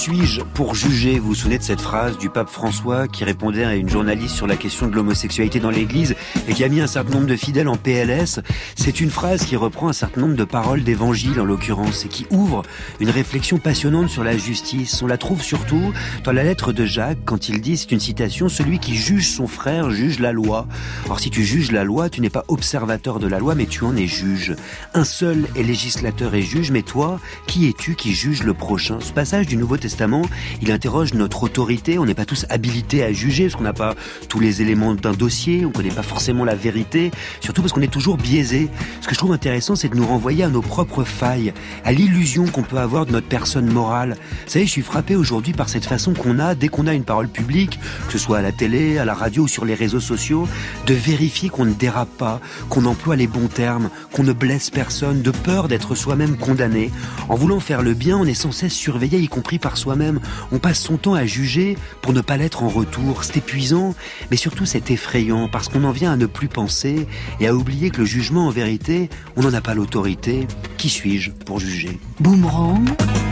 suis-je pour juger ? Vous vous souvenez de cette phrase du pape François qui répondait à une journaliste sur la question de l'homosexualité dans l'église et qui a mis un certain nombre de fidèles en PLS. C'est une phrase qui reprend un certain nombre de paroles d'évangile en l'occurrence et qui ouvre une réflexion passionnante sur la justice. On la trouve surtout dans la lettre de Jacques quand il dit, c'est une citation, celui qui juge son frère juge la loi. Or si tu juges la loi, tu n'es pas observateur de la loi mais tu en es juge. Un seul est législateur et juge, mais toi, qui es-tu qui juge le prochain ? Ce passage du Nouveau Testament, il interroge notre autorité. On n'est pas tous habilités à juger parce qu'on n'a pas tous les éléments d'un dossier, on connaît pas forcément la vérité, surtout parce qu'on est toujours biaisé. Ce que je trouve intéressant, c'est de nous renvoyer à nos propres failles, à l'illusion qu'on peut avoir de notre personne morale. Vous savez, je suis frappé aujourd'hui par cette façon qu'on a, dès qu'on a une parole publique, que ce soit à la télé, à la radio ou sur les réseaux sociaux, de vérifier qu'on ne dérape pas, qu'on emploie les bons termes, qu'on ne blesse personne, de peur d'être soi-même condamné. En voulant faire le bien, on est sans cesse surveillé, y compris par soi-même. On passe son temps à juger pour ne pas l'être en retour. C'est épuisant, mais surtout c'est effrayant, parce qu'on en vient à ne plus penser et à oublier que le jugement, en vérité, on n'en a pas l'autorité. Qui suis-je pour juger ? Boomerang.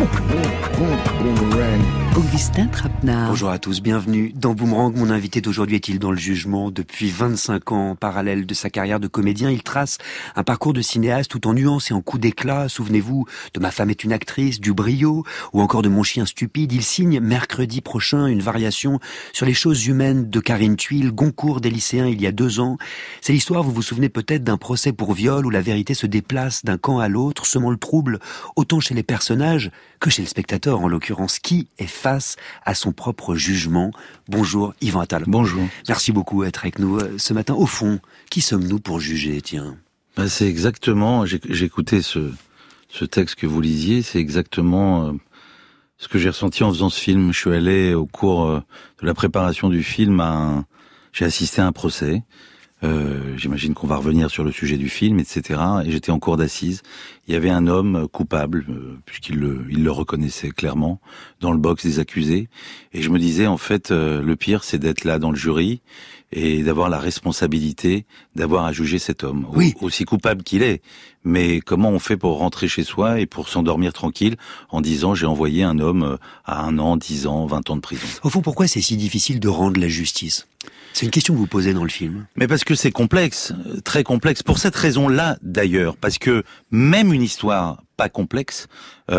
Augustin Trapenard. Bonjour à tous, bienvenue dans Boomerang. Mon invité d'aujourd'hui est-il dans le jugement ? Depuis 25 ans, en parallèle de sa carrière de comédien, il trace un parcours de cinéaste tout en nuances et en coups d'éclat. Souvenez-vous de Ma femme est une actrice, du Brio ou encore de Mon chien stupide. Il signe mercredi prochain une variation sur les choses humaines de Karine Thuil, Goncourt des lycéens il y a 2 ans. C'est l'histoire, vous vous souvenez peut-être, d'un procès pour viol où la vérité se déplace d'un camp à l'autre, semant le trouble autant chez les personnages que chez le spectateur en l'occurrence, qui est face à son propre jugement. Bonjour Yvan Attal. Bonjour. Merci beaucoup d'être avec nous ce matin. Au fond, qui sommes-nous pour juger, tiens ? C'est exactement, j'écoutais ce texte que vous lisiez, c'est exactement ce que j'ai ressenti en faisant ce film. Je suis allé au cours de la préparation du film j'ai assisté à un procès. J'imagine qu'on va revenir sur le sujet du film, etc. Et j'étais en cour d'assises. Il y avait un homme coupable, puisqu'il le reconnaissait clairement, dans le box des accusés. Et je me disais, en fait, le pire, c'est d'être là dans le jury et d'avoir la responsabilité d'avoir à juger cet homme, oui, aussi coupable qu'il est. Mais comment on fait pour rentrer chez soi et pour s'endormir tranquille en disant j'ai envoyé un homme à 1 an, 10 ans, 20 ans de prison ? Au fond, pourquoi c'est si difficile de rendre la justice ? C'est une question que vous posez dans le film. Mais parce que c'est complexe, très complexe. Pour cette raison-là, d'ailleurs, parce que même une histoire pas complexe,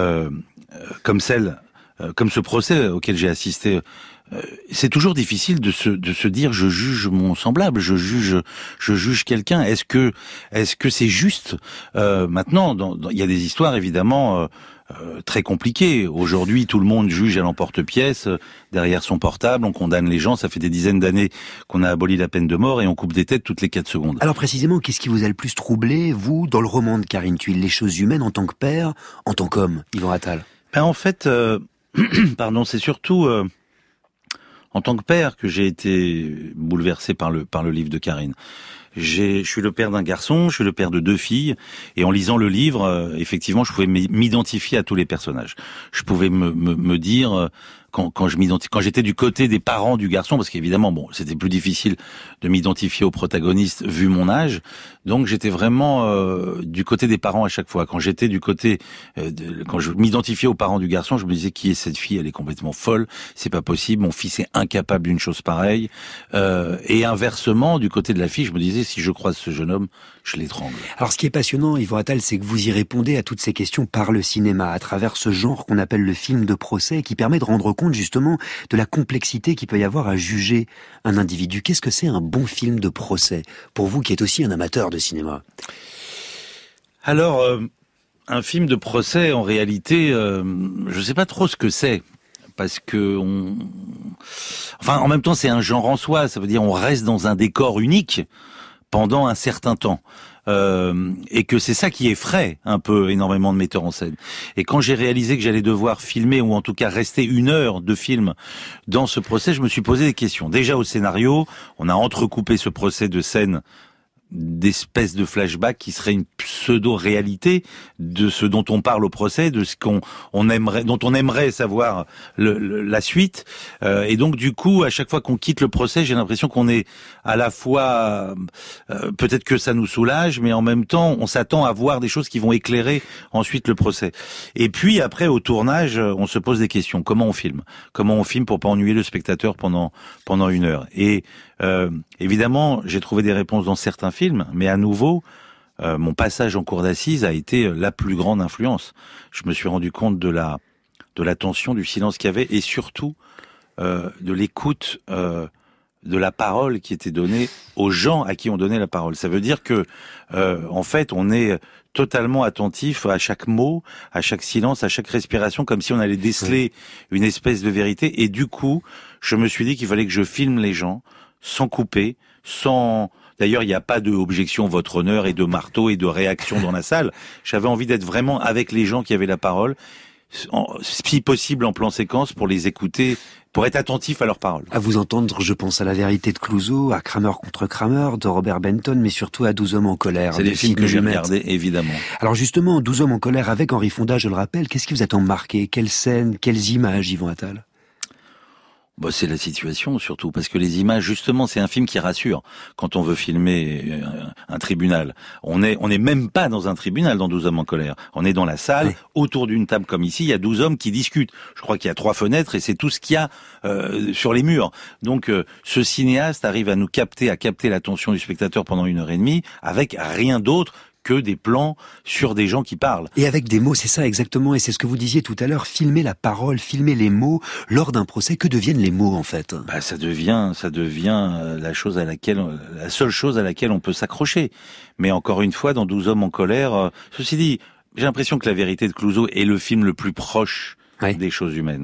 comme ce procès auquel j'ai assisté, c'est toujours difficile de se dire je juge mon semblable, je juge quelqu'un. Est-ce que c'est juste ? Maintenant, il y a des histoires évidemment très compliquées. Aujourd'hui, tout le monde juge à l'emporte-pièce derrière son portable. On condamne les gens. Ça fait des dizaines d'années qu'on a aboli la peine de mort et on coupe des têtes toutes les 4 secondes. Alors précisément, qu'est-ce qui vous a le plus troublé, vous, dans le roman de Karine Thuil, les choses humaines en tant que père, en tant qu'homme, Yvan Attal ? En fait, c'est surtout en tant que père que j'ai été bouleversé par le livre de Karine. Je suis le père d'un garçon, je suis le père de 2 filles, et en lisant le livre, effectivement, je pouvais m'identifier à tous les personnages. Je pouvais me dire quand j'étais du côté des parents du garçon, parce qu'évidemment, c'était plus difficile de m'identifier au protagoniste vu mon âge, donc j'étais vraiment du côté des parents à chaque fois. Quand j'étais du côté, quand je m'identifiais aux parents du garçon, je me disais qui est cette fille ? Elle est complètement folle, c'est pas possible. Mon fils est incapable d'une chose pareille. Et inversement, du côté de la fille, je me disais si je croise ce jeune homme, je l'étrangle. Alors ce qui est passionnant, Yvan Attal, c'est que vous y répondez à toutes ces questions par le cinéma, à travers ce genre qu'on appelle le film de procès, qui permet de rendre compte justement de la complexité qu'il peut y avoir à juger un individu. Qu'est-ce que c'est un bon film de procès, pour vous qui êtes aussi un amateur de cinéma ? Alors, un film de procès, en réalité, je sais pas trop ce que c'est. Parce que en même temps, c'est un genre en soi. Ça veut dire on reste dans un décor unique pendant un certain temps. Et que c'est ça qui effraie un peu énormément de metteurs en scène. Et quand j'ai réalisé que j'allais devoir filmer, ou en tout cas rester 1 heure de film dans ce procès, je me suis posé des questions. Déjà au scénario, on a entrecoupé ce procès de scènes d'espèces de flashbacks qui seraient une pseudo-réalité de ce dont on parle au procès, de ce dont on aimerait savoir la suite. Et donc du coup, à chaque fois qu'on quitte le procès, j'ai l'impression qu'on est à la fois peut-être que ça nous soulage, mais en même temps, on s'attend à voir des choses qui vont éclairer ensuite le procès. Et puis après, au tournage, on se pose des questions. Comment on filme pour pas ennuyer le spectateur pendant 1 heure. Et évidemment, j'ai trouvé des réponses dans certains films, mais à nouveau, mon passage en cour d'assises a été la plus grande influence. Je me suis rendu compte de la tension, du silence qu'il y avait, et surtout de l'écoute de la parole qui était donnée aux gens à qui on donnait la parole. Ça veut dire que, en fait, on est totalement attentif à chaque mot, à chaque silence, à chaque respiration, comme si on allait déceler une espèce de vérité. Et du coup, je me suis dit qu'il fallait que je filme les gens sans couper, sans... D'ailleurs, il n'y a pas de objection, votre honneur, et de marteau et de réaction dans la salle. J'avais envie d'être vraiment avec les gens qui avaient la parole, si possible en plan séquence, pour les écouter, pour être attentif à leurs paroles. À vous entendre, je pense à La vérité de Clouzot, à Kramer contre Kramer, de Robert Benton, mais surtout à 12 hommes en colère. C'est des films que j'ai regardés, évidemment. Alors justement, 12 hommes en colère avec Henri Fonda, je le rappelle, qu'est-ce qui vous a tant marqué? Quelles scènes, quelles images, Yvan Attal? C'est la situation surtout, parce que les images, justement, c'est un film qui rassure quand on veut filmer un tribunal. On est même pas dans un tribunal dans 12 hommes en colère. On est dans la salle, autour d'une table comme ici, il y a 12 hommes qui discutent. Je crois qu'il y a 3 fenêtres et c'est tout ce qu'il y a sur les murs. Donc ce cinéaste arrive à capter l'attention du spectateur pendant 1h30 avec rien d'autre que des plans sur des gens qui parlent. Et avec des mots, c'est ça exactement, et c'est ce que vous disiez tout à l'heure, filmer la parole, filmer les mots, lors d'un procès, que deviennent les mots en fait? Ça devient la seule chose à laquelle on peut s'accrocher. Mais encore une fois, dans 12 hommes en colère, ceci dit, j'ai l'impression que La vérité de Clouzot est le film le plus proche des choses humaines.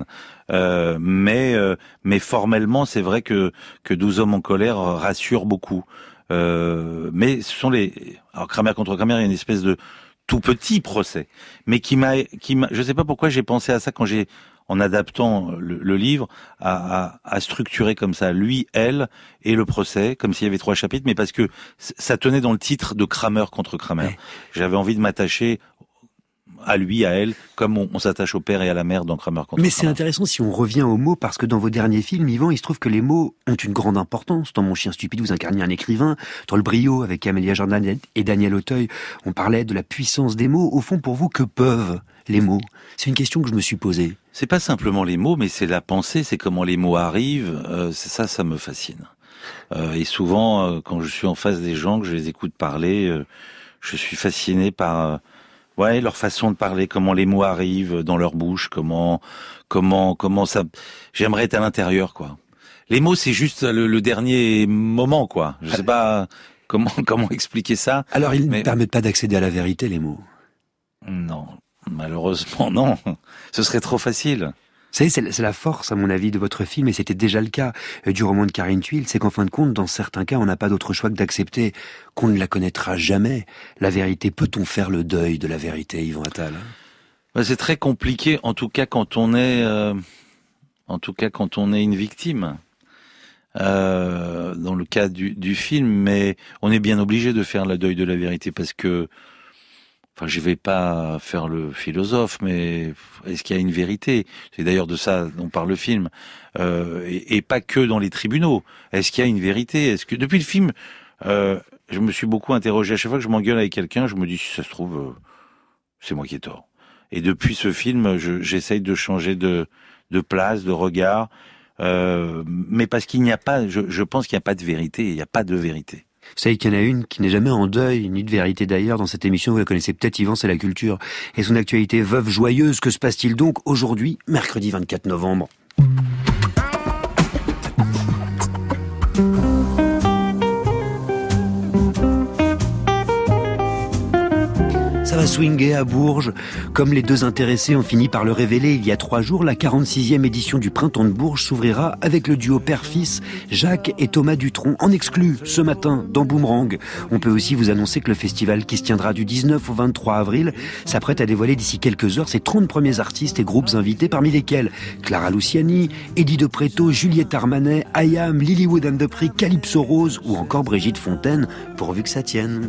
Mais formellement, c'est vrai que 12 hommes en colère rassure beaucoup. Mais ce sont alors Kramer contre Kramer, il y a une espèce de tout petit procès, mais qui m'a, je sais pas pourquoi j'ai pensé à ça quand en adaptant le livre, à structurer comme ça, lui, elle, et le procès, comme s'il y avait 3 chapitres, mais parce que ça tenait dans le titre de Kramer contre Kramer. Ouais. J'avais envie de m'attacher à lui, à elle, comme on s'attache au père et à la mère dans Kramer contre Kramer. Mais c'est intéressant si on revient aux mots, parce que dans vos derniers films, Yvan, il se trouve que les mots ont une grande importance. Dans Mon chien stupide, vous incarniez un écrivain. Dans Le Brio, avec Amélia Jordan et Daniel Auteuil, on parlait de la puissance des mots. Au fond, pour vous, que peuvent les mots? C'est une question que je me suis posée. C'est pas simplement les mots, mais c'est la pensée, c'est comment les mots arrivent. Ça me fascine. Et souvent, quand je suis en face des gens, que je les écoute parler, je suis fasciné par... leur façon de parler, comment les mots arrivent dans leur bouche, comment ça, j'aimerais être à l'intérieur, quoi. Les mots, c'est juste le dernier moment, quoi. Je sais pas comment expliquer ça. Alors, ils ne permettent pas d'accéder à la vérité, les mots. Non. Malheureusement, non. Ce serait trop facile. Vous savez, c'est la force, à mon avis, de votre film, et c'était déjà le cas du roman de Karine Thuil, c'est qu'en fin de compte, dans certains cas, on n'a pas d'autre choix que d'accepter qu'on ne la connaîtra jamais. La vérité, peut-on faire le deuil de la vérité, Yvan Attal? C'est très compliqué, en tout cas quand on est une victime. Dans le cas du film, mais on est bien obligé de faire le deuil de la vérité parce que, je vais pas faire le philosophe, mais est-ce qu'il y a une vérité? C'est d'ailleurs de ça dont parle le film, et pas que dans les tribunaux. Est-ce qu'il y a une vérité? Est-ce que depuis le film, je me suis beaucoup interrogé. À chaque fois que je m'engueule avec quelqu'un, je me dis si ça se trouve, c'est moi qui ai tort. Et depuis ce film, j'essaye de changer de place, de regard, mais parce qu'il n'y a pas, je pense qu'il n'y a pas de vérité. Il n'y a pas de vérité. Vous savez qu'il y en a une qui n'est jamais en deuil, ni de vérité d'ailleurs, dans cette émission, vous la connaissez peut-être, Yvan, c'est La Culture. Et son actualité veuve joyeuse, que se passe-t-il donc aujourd'hui, mercredi 24 novembre? ça va swinguer à Bourges. Comme les deux intéressés ont fini par le révéler il y a 3 jours, la 46e édition du Printemps de Bourges s'ouvrira avec le duo père-fils Jacques et Thomas Dutronc, en exclu ce matin dans Boomerang. On peut aussi vous annoncer que le festival qui se tiendra du 19 au 23 avril s'apprête à dévoiler d'ici quelques heures ses 30 premiers artistes et groupes invités, parmi lesquels Clara Luciani, Eddie de Pretto, Juliette Armanet, IAM, Lilywood and the Prick, Calypso Rose ou encore Brigitte Fontaine, pourvu que ça tienne.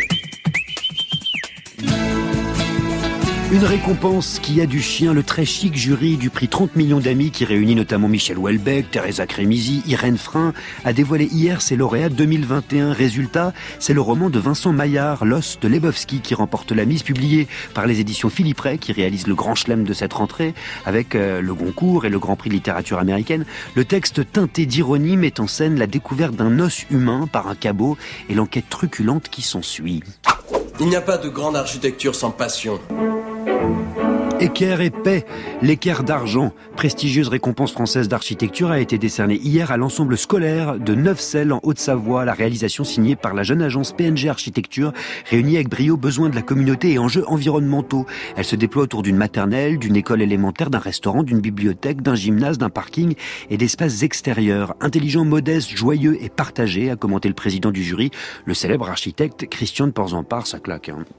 Une récompense qui a du chien, le très chic jury du prix 30 millions d'amis qui réunit notamment Michel Houellebecq, Teresa Crémisy, Irène Frein, a dévoilé hier ses lauréats 2021. Résultat, c'est le roman de Vincent Maillard, L'os de Lebowski, qui remporte la mise, publié par les éditions Philippe Ray, qui réalise le grand chelem de cette rentrée, avec le Goncourt et le Grand Prix de littérature américaine. Le texte teinté d'ironie met en scène la découverte d'un os humain par un cabot et l'enquête truculente qui s'ensuit. Il n'y a pas de grande architecture sans passion. Équerre et paix, l'équerre d'argent, prestigieuse récompense française d'architecture, a été décernée hier à l'ensemble scolaire de Neuvecelle en Haute-Savoie. La réalisation signée par la jeune agence PNG Architecture, réunie avec brio besoins de la communauté et enjeux environnementaux. Elle se déploie autour d'une maternelle, d'une école élémentaire, d'un restaurant, d'une bibliothèque, d'un gymnase, d'un parking et d'espaces extérieurs. Intelligent, modeste, joyeux et partagé, a commenté le président du jury, le célèbre architecte Christian de Porzampar. Ça claque, hein.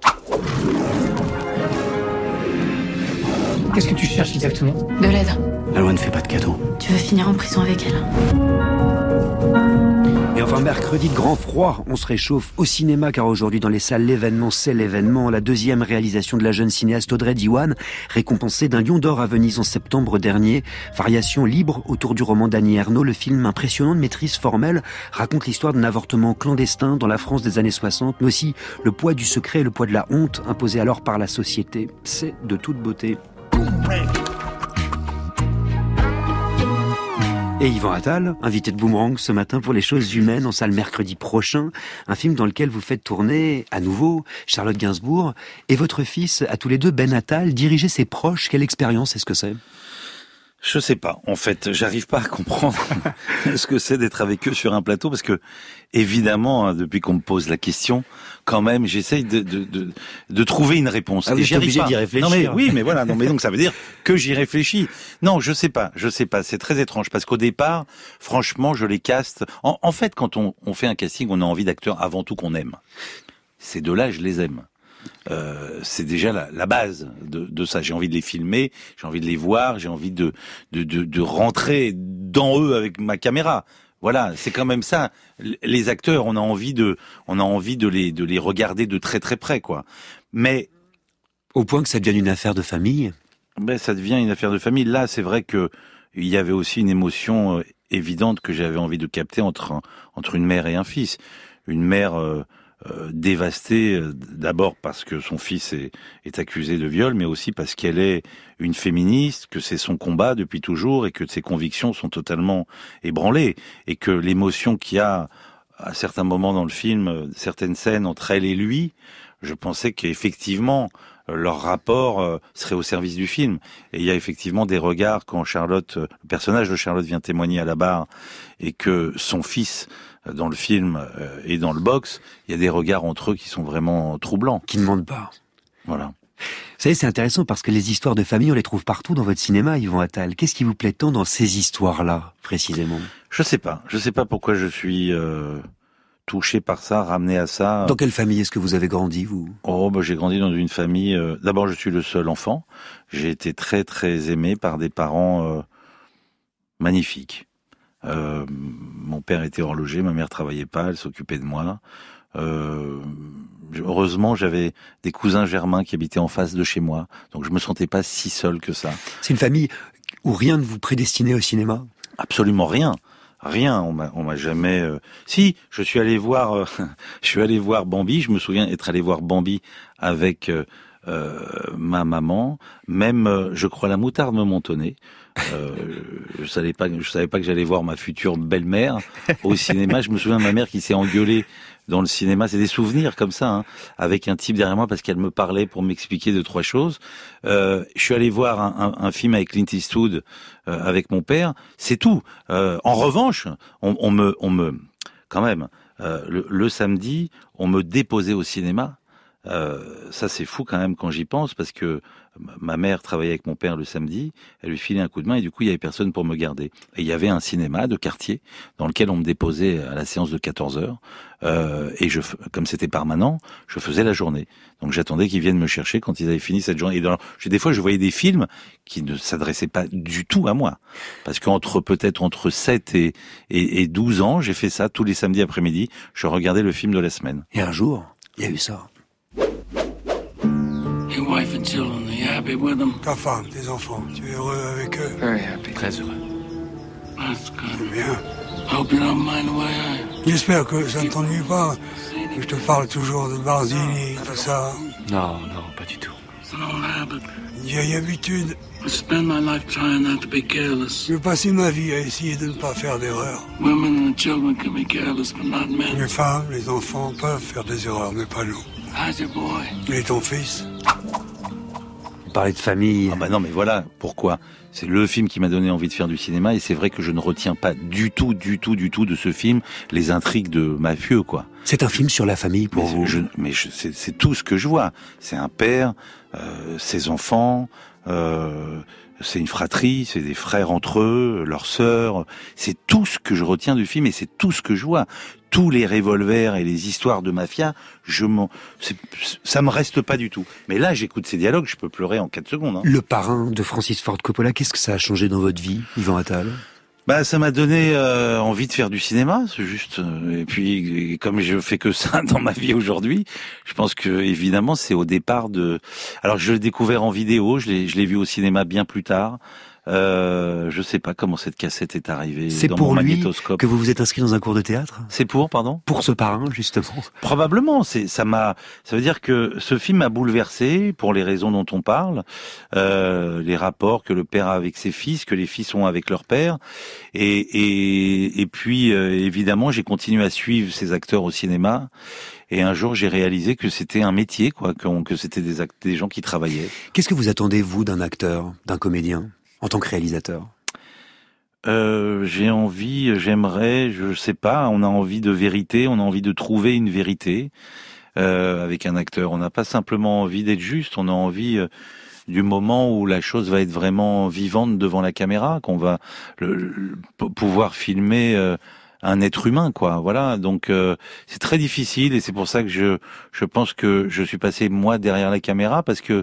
Qu'est-ce que tu cherches exactement? De l'aide. La loi ne fait pas de cadeaux. Tu veux finir en prison avec elle? Et enfin, mercredi de grand froid, on se réchauffe au cinéma, car aujourd'hui dans les salles, l'événement, c'est l'événement. La 2e réalisation de la jeune cinéaste Audrey Diwan, récompensée d'un Lion d'Or à Venise en septembre dernier. Variation libre autour du roman d'Annie Ernaux. Le film impressionnant de maîtrise formelle raconte l'histoire d'un avortement clandestin dans la France des années 60, mais aussi le poids du secret et le poids de la honte imposé alors par la société. C'est de toute beauté. Et Yvan Attal, invité de Boomerang ce matin pour Les choses humaines, en salle mercredi prochain. Un film dans lequel vous faites tourner, à nouveau, Charlotte Gainsbourg et votre fils, à tous les deux, Ben Attal, diriger ses proches. Quelle expérience est-ce que c'est ? Je sais pas. En fait, j'arrive pas à comprendre ce que c'est d'être avec eux sur un plateau, parce que, évidemment, hein, depuis qu'on me pose la question, quand même, j'essaye de trouver une réponse. Ah, vous êtes obligé d'y réfléchir. Non mais oui, mais voilà. Non mais donc ça veut dire que j'y réfléchis. Non, je sais pas. C'est très étrange, parce qu'au départ, franchement, je les caste. En fait, quand on fait un casting, on a envie d'acteurs avant tout qu'on aime. Ces deux-là, je les aime. C'est déjà la base de ça. J'ai envie de les filmer, j'ai envie de les voir, j'ai envie de rentrer dans eux avec ma caméra. Voilà, c'est quand même ça. Les acteurs, on a envie de les regarder de très très près, quoi. Mais au point que ça devienne une affaire de famille. Ben ça devient une affaire de famille. Là, c'est vrai que il y avait aussi une émotion évidente que j'avais envie de capter entre une mère et un fils. Une mère dévastée, d'abord parce que son fils est accusé de viol, mais aussi parce qu'elle est une féministe, que c'est son combat depuis toujours et que ses convictions sont totalement ébranlées, et que l'émotion qu'il y a à certains moments dans le film, certaines scènes entre elle et lui, je pensais qu'effectivement leur rapport serait au service du film. Et il y a effectivement des regards quand le personnage de Charlotte vient témoigner à la barre, et que son fils dans le film et dans le box, il y a des regards entre eux qui sont vraiment troublants. Qui ne mentent pas. Voilà. Vous savez, c'est intéressant parce que les histoires de famille, on les trouve partout dans votre cinéma, Yvan Attal. Qu'est-ce qui vous plaît tant dans ces histoires-là, précisément ? Je sais pas pourquoi je suis touché par ça, ramené à ça. Dans quelle famille est-ce que vous avez grandi, vous ? J'ai grandi dans une famille... D'abord, je suis le seul enfant. J'ai été très, très aimé par des parents magnifiques. Mon père était horloger, ma mère travaillait pas, elle s'occupait de moi. Heureusement, j'avais des cousins germains qui habitaient en face de chez moi, donc je me sentais pas si seul que ça. C'est une famille où rien ne vous prédestinait au cinéma ? Absolument rien. Rien, on m'a jamais. Si, je suis allé voir Bambi. Je me souviens être allé voir Bambi avec ma maman. Même, je crois, la moutarde me montonnait. Je savais pas que j'allais voir ma future belle-mère au cinéma. Je me souviens de ma mère qui s'est engueulée dans le cinéma. C'est des souvenirs comme ça, hein, avec un type derrière moi parce qu'elle me parlait pour m'expliquer 2-3 choses. Je suis allé voir un film avec Clint Eastwood avec mon père. C'est tout. En revanche, on me quand même le samedi, on me déposait au cinéma Ça c'est fou quand même quand j'y pense, parce que ma mère travaillait avec mon père le samedi, elle lui filait un coup de main et du coup il y avait personne pour me garder. Et il y avait un cinéma de quartier dans lequel on me déposait à la séance de 14h et comme c'était permanent, je faisais la journée. Donc j'attendais qu'ils viennent me chercher quand ils avaient fini cette journée. Et des fois je voyais des films qui ne s'adressaient pas du tout à moi. Parce peut-être entre 7 et 12 ans, j'ai fait ça tous les samedis après-midi, je regardais le film de la semaine. Et un jour, il y a eu ça. Your wife and children, are you happy with them? Ta femme, tes enfants, tu es heureux avec eux? Very happy. Très heureux. That's good. C'est bien. I hope you don't mind the way I am. J'espère que ça ne t'ennuie pas, que je te parle toujours de Barzini, tout ça. Non, pas du tout. It's an old habit. Une vieille habitude. I spend my life trying not to be careless. Je vais passer ma vie à essayer de ne pas faire d'erreurs. Women and children can be careless, but not men. Les femmes, les enfants peuvent faire des erreurs, mais pas nous. How's your boy? Et ton fils? Parler de famille. Ah bah non, mais voilà pourquoi. C'est le film qui m'a donné envie de faire du cinéma, et c'est vrai que je ne retiens pas du tout de ce film les intrigues de mafieux, quoi. C'est un film sur la famille pour vous. C'est tout ce que je vois. C'est un père, ses enfants, c'est une fratrie, c'est des frères entre eux, leurs sœurs. C'est tout ce que je retiens du film et c'est tout ce que je vois. Tous les revolvers et les histoires de mafia, ça me reste pas du tout. Mais là, j'écoute ces dialogues, je peux pleurer en 4 secondes. Hein. Le Parrain de Francis Ford Coppola, qu'est-ce que ça a changé dans votre vie, Yvan Attal ? Bah, ça m'a donné envie de faire du cinéma, c'est juste. Et puis, comme je fais que ça dans ma vie aujourd'hui, je pense que évidemment, c'est au départ de. Alors, je l'ai découvert en vidéo, je l'ai vu au cinéma bien plus tard. Je sais pas comment cette cassette est arrivée dans mon magnétoscope. C'est pour lui que vous vous êtes inscrit dans un cours de théâtre ? C'est pardon ? Pour ce Parrain, justement. Probablement. Ça veut dire que ce film m'a bouleversé pour les raisons dont on parle, les rapports que le père a avec ses fils, que les fils ont avec leur père, et puis évidemment j'ai continué à suivre ces acteurs au cinéma. Et un jour, j'ai réalisé que c'était un métier, quoi, que c'était des gens qui travaillaient. Qu'est-ce que vous attendez, vous, d'un acteur, d'un comédien, en tant que réalisateur ? J'aimerais, je sais pas, on a envie de vérité, on a envie de trouver une vérité avec un acteur. On n'a pas simplement envie d'être juste, on a envie du moment où la chose va être vraiment vivante devant la caméra, qu'on va pouvoir filmer un être humain, quoi. Voilà, donc c'est très difficile et c'est pour ça que je pense que je suis passé moi derrière la caméra parce que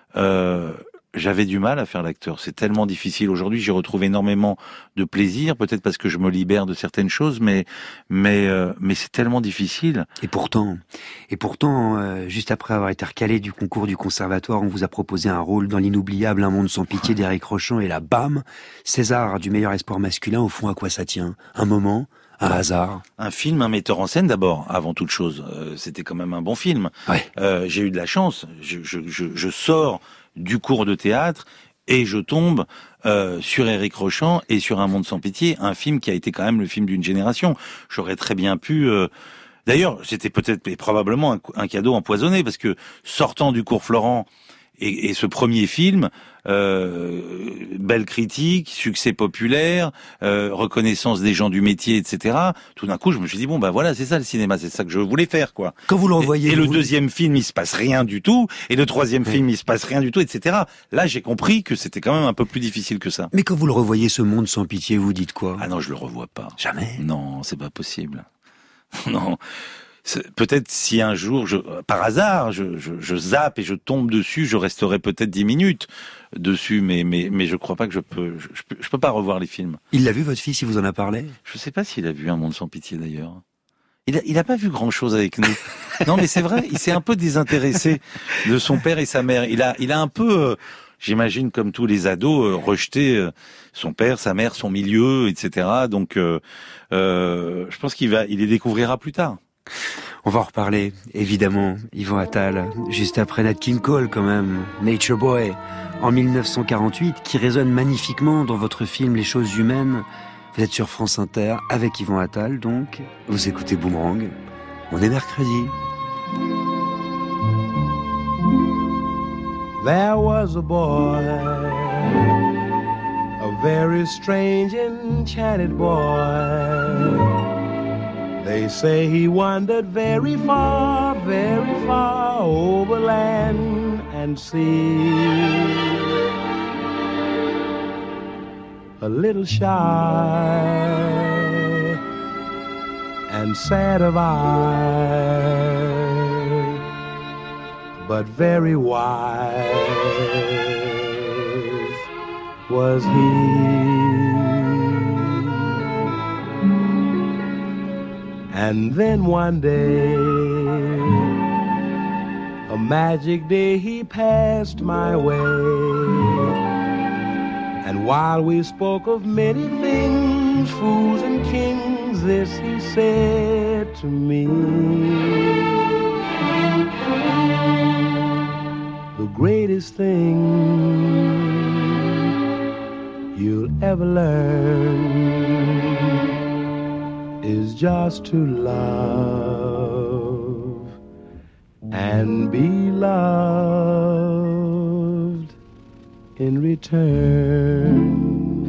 j'avais du mal à faire l'acteur. C'est tellement difficile. Aujourd'hui, j'ai retrouvé énormément de plaisir, peut-être parce que je me libère de certaines choses, mais c'est tellement difficile. Et pourtant, juste après avoir été recalé du concours du conservatoire, on vous a proposé un rôle dans l'inoubliable Un monde sans pitié d'Éric Rochant, et là, bam, César du meilleur espoir masculin. Au fond, à quoi ça tient ? Un moment, un hasard. Un film, un metteur en scène d'abord, avant toute chose. C'était quand même un bon film. Ouais. J'ai eu de la chance. Je sors du cours de théâtre et je tombe sur Éric Rochant et sur Un monde sans pitié, un film qui a été quand même le film d'une génération. J'aurais très bien pu... D'ailleurs, c'était peut-être et probablement un cadeau empoisonné, parce que sortant du cours Florent et ce premier film, belle critique, succès populaire, reconnaissance des gens du métier, etc. Tout d'un coup, je me suis dit bon, bah voilà, c'est ça le cinéma, c'est ça que je voulais faire, quoi. Quand vous le revoyez, et le deuxième film, il se passe rien du tout, et le troisième film, il se passe rien du tout, etc. Là, j'ai compris que c'était quand même un peu plus difficile que ça. Mais quand vous le revoyez, Ce monde sans pitié, vous dites quoi ? Ah non, je le revois pas. Jamais ? Non, c'est pas possible. Non. Peut-être si un jour, par hasard, je zappe et je tombe dessus, je resterai peut-être 10 minutes dessus, mais je crois pas que je peux pas revoir les films. Il l'a vu, votre fils, il vous en a parlé ? Je sais pas s'il a vu Un monde sans pitié d'ailleurs. Il a pas vu grand chose avec nous. Non, mais c'est vrai, il s'est un peu désintéressé de son père et sa mère. Il a un peu, j'imagine, comme tous les ados, rejeté son père, sa mère, son milieu, etc. Donc, je pense il les découvrira plus tard. On va en reparler, évidemment, Yvan Attal, juste après Nat King Cole quand même, Nature Boy, en 1948, qui résonne magnifiquement dans votre film Les choses humaines. Vous êtes sur France Inter, avec Yvan Attal, donc, vous écoutez Boomerang, on est mercredi. There was a boy, a very strange enchanted boy. They say he wandered very far and see. A little shy and sad of eye, but very wise was he. And then one day, a magic day, he passed my way. And while we spoke of many things, fools and kings, this he said to me: the greatest thing you'll ever learn is just to love and be loved in return.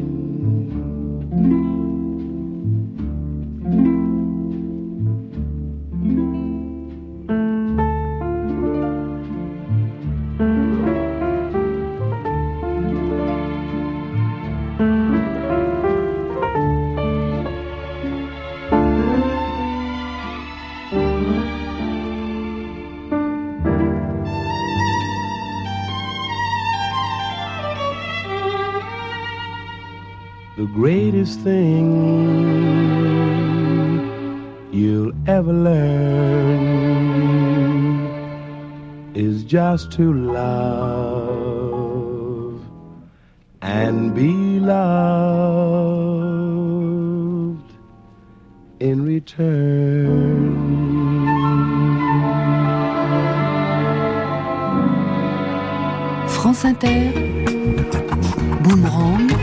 The greatest thing you'll ever learn is just to love and be loved in return. France Inter, Boomerang,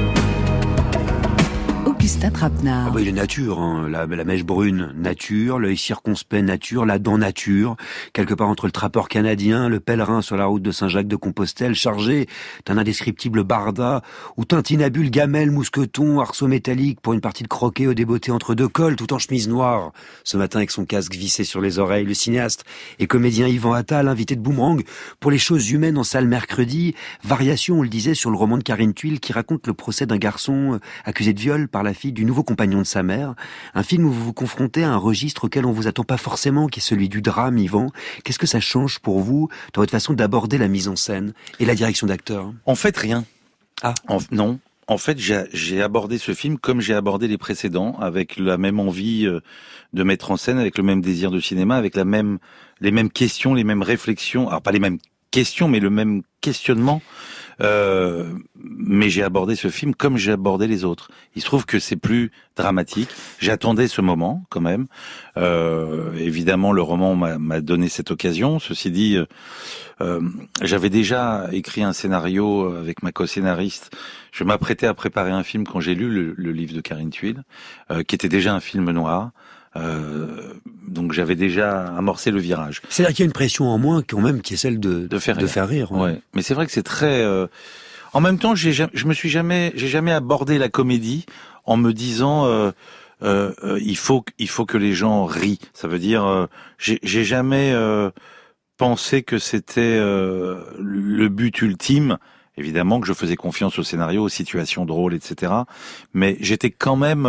Augustin Trapenard. Ah bah, il est nature, hein. La mèche brune, nature, l'œil circonspect, nature, la dent, nature, quelque part entre le trappeur canadien, le pèlerin sur la route de Saint-Jacques-de-Compostelle, chargé d'un indescriptible barda, ou tintinabule, gamelle, mousqueton, arceau métallique pour une partie de croquet au débeauté entre deux cols, tout en chemise noire. Ce matin, avec son casque vissé sur les oreilles, le cinéaste et comédien Yvan Attal, invité de Boomerang pour les choses humaines en salle mercredi, variation, on le disait, sur le roman de Karine Thuil qui raconte le procès d'un garçon accusé de viol par la fille du nouveau compagnon de sa mère. Un film où vous vous confrontez à un registre auquel on vous attend pas forcément, qui est celui du drame, Yvan. Qu'est-ce que ça change pour vous dans votre façon d'aborder la mise en scène et la direction d'acteur? En fait, rien. Ah. Non. En fait, j'ai abordé ce film comme j'ai abordé les précédents, avec la même envie de mettre en scène, avec le même désir de cinéma, avec les mêmes questions, les mêmes réflexions. Alors pas les mêmes questions, mais le même questionnement. Mais j'ai abordé ce film comme j'ai abordé les autres. Il se trouve que c'est plus dramatique. J'attendais ce moment quand même. Évidemment, le roman m'a donné cette occasion. Ceci dit, j'avais déjà écrit un scénario avec ma co-scénariste. Je m'apprêtais à préparer un film quand j'ai lu le livre de Karine Thuil, qui était déjà un film noir. Donc j'avais déjà amorcé le virage. C'est-à-dire qu'il y a une pression en moins quand même qui est celle de faire rire. Ouais. Mais c'est vrai que c'est très. En même temps, j'ai jamais abordé la comédie en me disant il faut que les gens rient. Ça veut dire j'ai jamais pensé que c'était le but ultime. Évidemment que je faisais confiance au scénario, aux situations drôles, etc. Mais j'étais quand même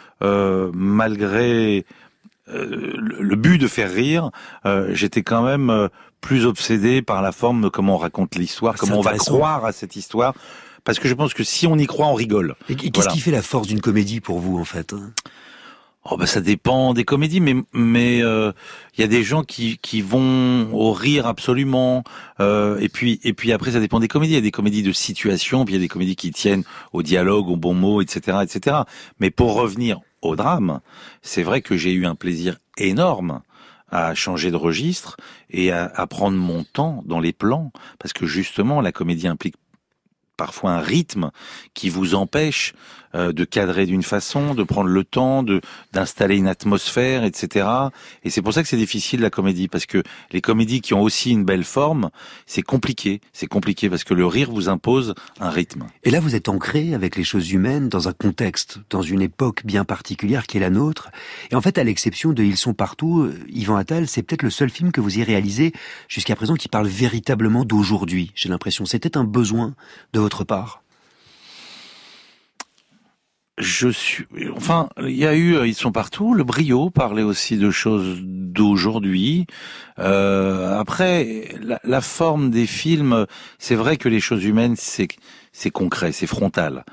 malgré le but de faire rire, j'étais quand même plus obsédé par la forme de comment on raconte l'histoire, comment on va croire à cette histoire, parce que je pense que si on y croit, on rigole. Et qu'est-ce qui fait la force d'une comédie pour vous, en fait? Oh bah ça dépend des comédies, mais y a des gens qui vont au rire absolument, et puis après ça dépend des comédies. Il y a des comédies de situation, puis il y a des comédies qui tiennent au dialogue, aux bons mots, etc. Mais pour revenir au drame, c'est vrai que j'ai eu un plaisir énorme à changer de registre et à prendre mon temps dans les plans, parce que justement la comédie implique parfois un rythme qui vous empêche de cadrer d'une façon, de prendre le temps, d'installer une atmosphère, etc. Et c'est pour ça que c'est difficile la comédie, parce que les comédies qui ont aussi une belle forme, c'est compliqué. C'est compliqué parce que le rire vous impose un rythme. Et là, vous êtes ancré avec les choses humaines dans un contexte, dans une époque bien particulière qui est la nôtre. Et en fait, à l'exception de Ils sont partout, Yvan Attal, c'est peut-être le seul film que vous ayez réalisé jusqu'à présent qui parle véritablement d'aujourd'hui. J'ai l'impression, c'était un besoin de votre part. Il y a eu, Ils sont partout. Le Brio parlait aussi de choses d'aujourd'hui. Après, la forme des films, c'est vrai que les choses humaines, c'est concret, c'est frontal.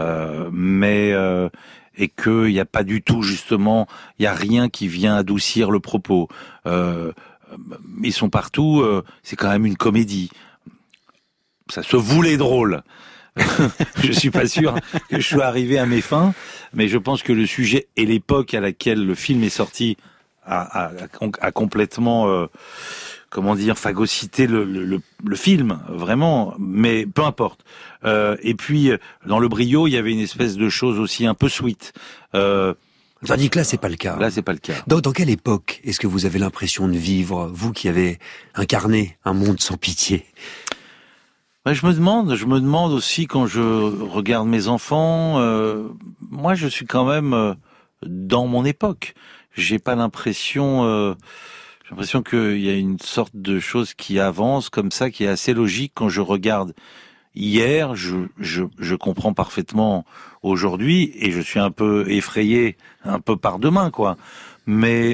Et que il y a pas du tout, justement, il y a rien qui vient adoucir le propos. Ils sont partout. C'est quand même une comédie. Ça se voulait drôle. Je suis pas sûr que je sois arrivé à mes fins, mais je pense que le sujet et l'époque à laquelle le film est sorti a complètement, phagocyté le film, vraiment. Mais peu importe. Et puis dans le Brio, il y avait une espèce de chose aussi un peu sweet. Tandis que là, c'est pas le cas. Là, c'est pas le cas. Dans quelle époque est-ce que vous avez l'impression de vivre, vous qui avez incarné un monde sans pitié? Je me demande aussi quand je regarde mes enfants, moi je suis quand même dans mon époque. J'ai pas l'impression, j'ai l'impression qu'il y a une sorte de chose qui avance comme ça, qui est assez logique. Quand je regarde hier, je comprends parfaitement aujourd'hui et je suis un peu effrayé, un peu par demain, quoi. Mais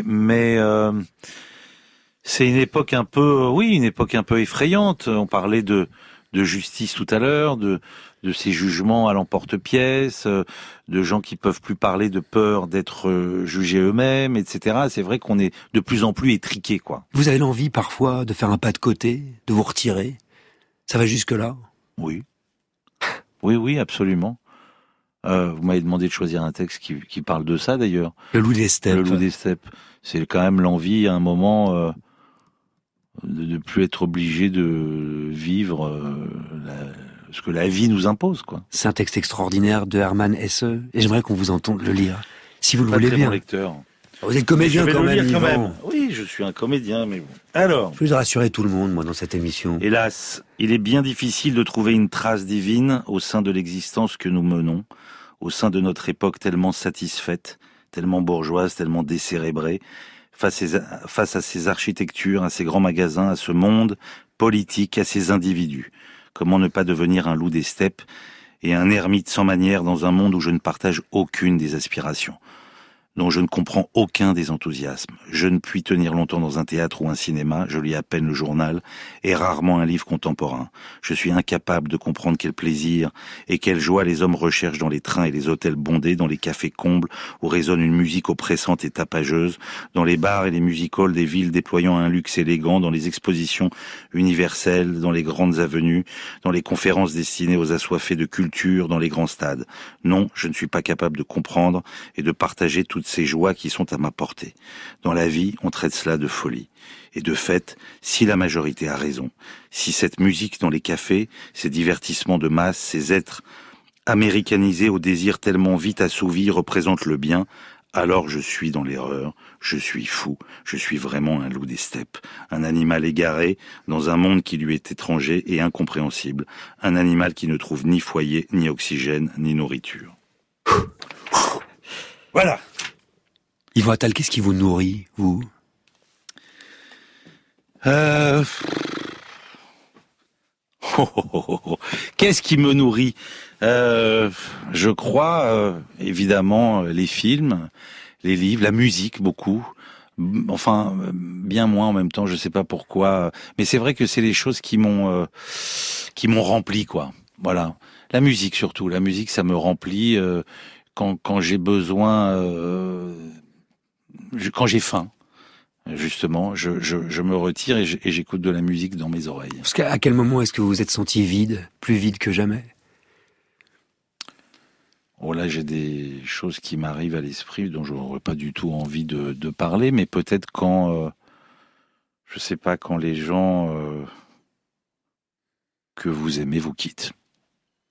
c'est une époque un peu, une époque un peu effrayante. On parlait de justice tout à l'heure, de ces jugements à l'emporte-pièce, de gens qui peuvent plus parler de peur d'être jugés eux-mêmes, etc. C'est vrai qu'on est de plus en plus étriqué, quoi. Vous avez l'envie parfois de faire un pas de côté, de vous retirer? Ça va jusque-là? Oui. Oui, absolument. Vous m'avez demandé de choisir un texte qui parle de ça, d'ailleurs. Le loup des steppes. Le loup des steppes. C'est quand même l'envie, à un moment, de ne plus être obligé de vivre ce que la vie nous impose, quoi. C'est un texte extraordinaire de Hermann Hesse, et j'aimerais qu'on vous entende le lire, si vous le voulez bien. Bon lecteur. Vous êtes comédien quand même, Yvan. Oui, je suis un comédien, mais bon. Alors, je veux rassurer tout le monde, moi, dans cette émission. Hélas, il est bien difficile de trouver une trace divine au sein de l'existence que nous menons, au sein de notre époque tellement satisfaite, tellement bourgeoise, tellement décérébrée, face à ces architectures, à ces grands magasins, à ce monde politique, à ces individus. Comment ne pas devenir un loup des steppes et un ermite sans manière dans un monde où je ne partage aucune des aspirations, dont je ne comprends aucun des enthousiasmes. Je ne puis tenir longtemps dans un théâtre ou un cinéma, je lis à peine le journal, et rarement un livre contemporain. Je suis incapable de comprendre quel plaisir et quelle joie les hommes recherchent dans les trains et les hôtels bondés, dans les cafés combles où résonne une musique oppressante et tapageuse, dans les bars et les music-halls des villes déployant un luxe élégant, dans les expositions universelles, dans les grandes avenues, dans les conférences destinées aux assoiffés de culture, dans les grands stades. Non, je ne suis pas capable de comprendre et de partager toutes ces joies qui sont à ma portée. Dans la vie, on traite cela de folie. Et de fait, si la majorité a raison, si cette musique dans les cafés, ces divertissements de masse, ces êtres américanisés au désir tellement vite assouvi représentent le bien, alors je suis dans l'erreur, je suis fou, je suis vraiment un loup des steppes, un animal égaré dans un monde qui lui est étranger et incompréhensible, un animal qui ne trouve ni foyer, ni oxygène, ni nourriture. Voilà. Yvan Attal, qu'est-ce qui vous nourrit, vous? Qu'est-ce qui me nourrit? Je crois, évidemment, les films, les livres, la musique, beaucoup. Enfin, bien moins en même temps, je sais pas pourquoi. Mais c'est vrai que c'est les choses qui m'ont rempli, quoi. Voilà. La musique, surtout. La musique, ça me remplit quand j'ai besoin... quand j'ai faim, justement, je me retire et j'écoute de la musique dans mes oreilles. Parce qu'à quel moment est-ce que vous vous êtes senti vide, plus vide que jamais? Oh là, j'ai des choses qui m'arrivent à l'esprit dont je n'aurais pas du tout envie de parler, mais peut-être quand, je sais pas, quand les gens que vous aimez vous quittent.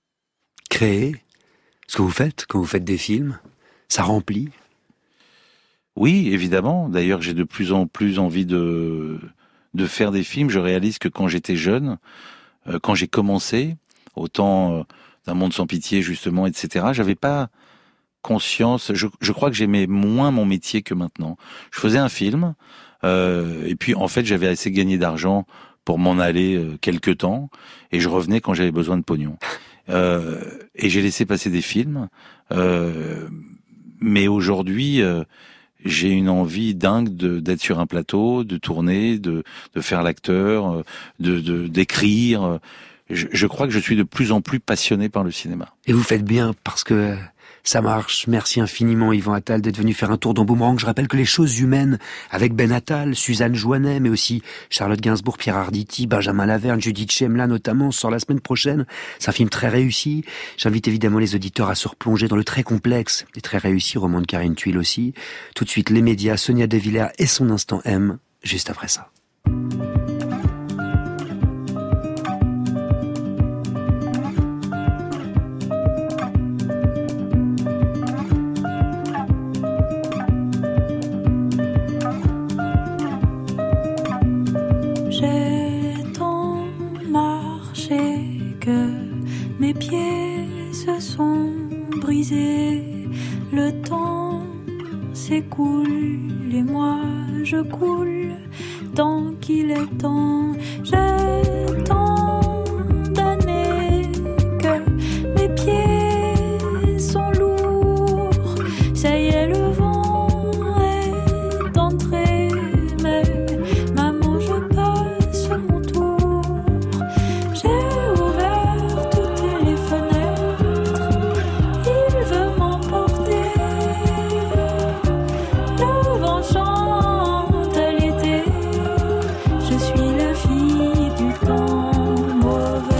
créer ce que vous faites quand vous faites des films? Ça remplit? Oui, évidemment. D'ailleurs, j'ai de plus en plus envie de faire des films. Je réalise que quand j'étais jeune, quand j'ai commencé, autant d'un monde sans pitié, justement, etc., j'avais pas conscience. Je crois que j'aimais moins mon métier que maintenant. Je faisais un film, et puis en fait, j'avais assez gagné d'argent pour m'en aller quelque temps, et je revenais quand j'avais besoin de pognon. Et j'ai laissé passer des films, mais aujourd'hui, j'ai une envie dingue d'être sur un plateau, de tourner, de faire l'acteur, d'écrire. Je crois que je suis de plus en plus passionné par le cinéma. Et vous faites bien, parce que ça marche. Merci infiniment, Yvan Attal, d'être venu faire un tour dans Boomerang. Je rappelle que Les Choses Humaines, avec Ben Attal, Suzanne Joannet, mais aussi Charlotte Gainsbourg, Pierre Arditi, Benjamin Laverne, Judith Chemla notamment, sort la semaine prochaine. C'est un film très réussi. J'invite évidemment les auditeurs à se replonger dans le très complexe et très réussi roman de Karine Thuil aussi. Tout de suite, les médias, Sonia De Villers et son instant M, juste après ça. Mes pieds se sont brisés, le temps s'écoule et moi je coule tant qu'il est temps. J'ai tant d'années que mes pieds sont lourds. Ça y est, le vent est entré, mais maman, je passe mon tour. J'ai ouvert toutes les fenêtres, il veut m'emporter. Le vent chante à l'été, je suis la fille du temps mauvais.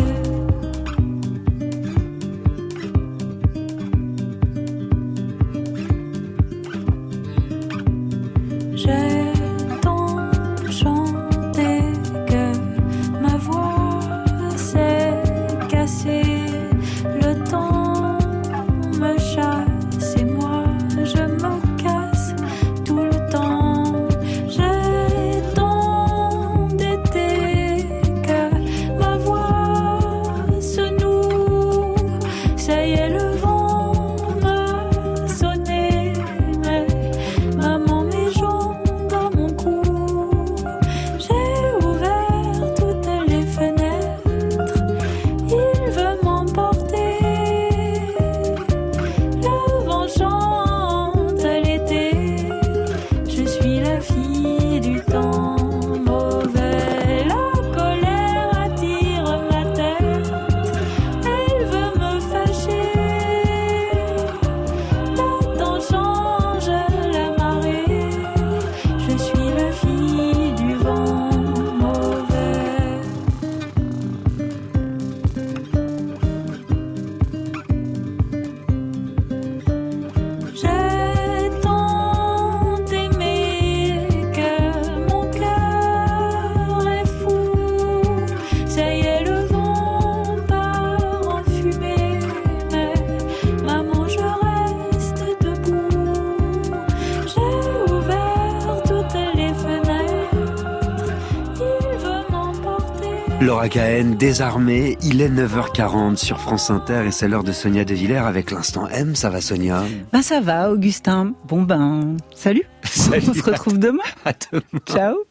J'ai tant chanté que ma voix s'est cassée. Le temps me chasse et moi je me casse tout le temps. J'ai tant d'été que ma voix se noue. Ça y est, le vent m'a sonné, mais maman, mes jambes à mon cou. J'ai ouvert toutes les fenêtres, il veut m'emporter. Le vent chante à l'été, je suis la fille du temps mauvais. La colère attire ma tête, elle veut me fâcher. Le temps change la marée, je suis la fille du vent mauvais. J'ai tant aimé que mon cœur est fou. Ça y est, le vent part en fumée, mais maman, je reste debout. J'ai ouvert toutes les fenêtres, il veut m'emporter. Laura Cahen, désarmée, il est 9h40 sur France Inter et c'est l'heure de Sonia De Villers avec l'instant M. Ça va, Sonia? Ben ça va, Augustin. Bon ben, salut. Salut. On se retrouve demain. À demain. Ciao.